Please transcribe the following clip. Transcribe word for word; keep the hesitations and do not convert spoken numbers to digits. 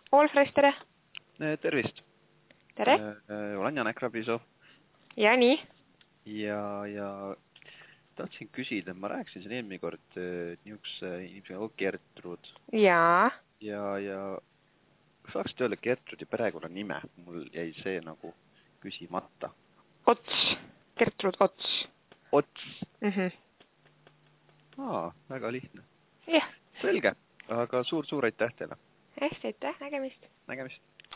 Wolfres, tere! Tervist! Tere! Olen Janek Rabiso. Ja nii? Ja, ja tahtsin küsida, ma rääkisin siin eelmine kord niisuguse inimesega nagu Gertrud. Jaa. Ja, ja kas saaksid öelda Gertrudi perekonna nime? Mul jäi see nagu küsimata. Ots. Gertrud Ots. Ots. Mhm. Aa, väga lihtne. Jah. Selge, aga suur-suur aitäh teile. Hästi, aitäh, nägemist. Nägemist.